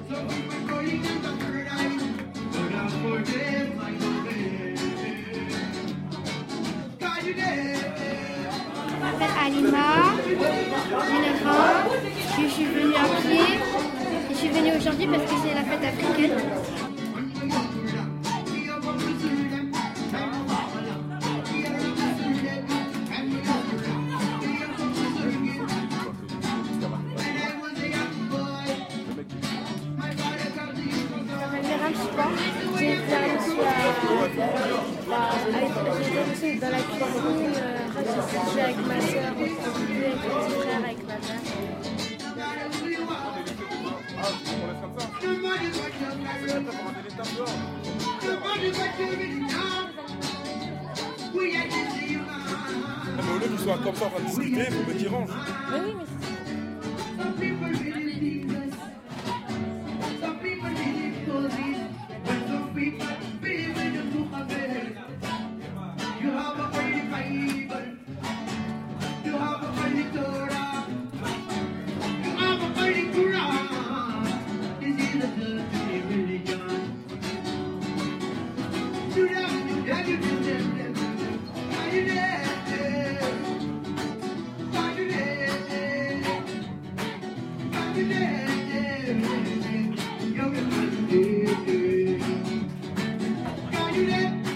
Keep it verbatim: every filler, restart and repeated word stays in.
Je m'appelle Alima, j'ai neuf ans, je suis venue à pied et je suis venue aujourd'hui parce que c'est la fête africaine. J'ai été reçue dans la cuisine, je suis avec ma soeur, avec mon petit frère, avec ma mère. Mais au lieu qu'ils soient comme ça en train de discuter, il faut qu'ils rangent. Mais oui, mais You